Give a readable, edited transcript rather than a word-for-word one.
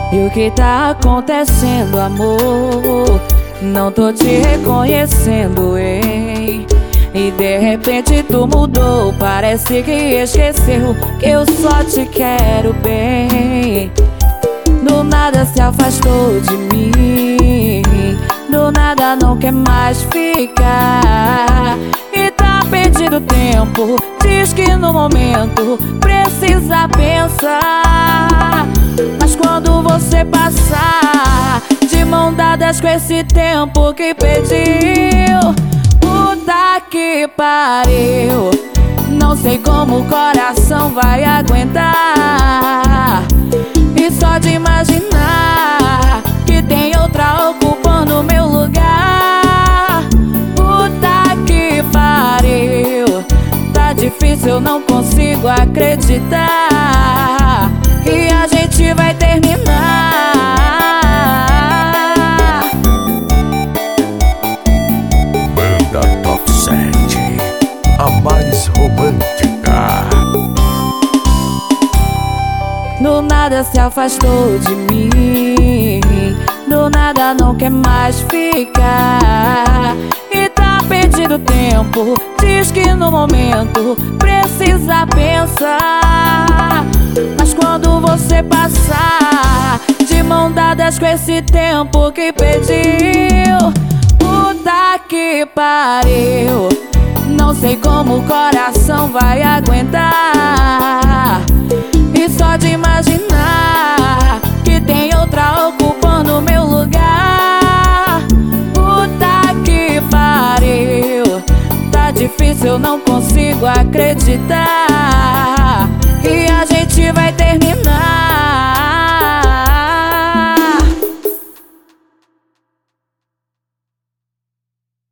E o que tá acontecendo, amor? Não tô te reconhecendo, hein? E de repente tu mudou, parece que esqueceu que eu só te quero bem. Do nada se afastou de mim, do nada não quer mais ficar. E tá perdendo tempo, diz que no momento precisa pensar. Mas quando você passar de mão dadas com esse tempo que pediu, puta que pariu, não sei como o coração vai aguentar. E só de imaginar que tem outra ocupando meu lugar, puta que pariu, tá difícil, eu não consigo acreditar que a gente vai terminar. Banda Top 7, a mais romântica. Do nada se afastou de mim, do nada não quer mais ficar. E tá perdendo tempo, diz que no momento precisa pensar. Mas quando você passar de mão dadas com esse tempo que pediu, puta que pariu, não sei como o coração vai aguentar. E só de imaginar que tem outra ocupando meu lugar, puta que pariu, tá difícil, eu não consigo acreditar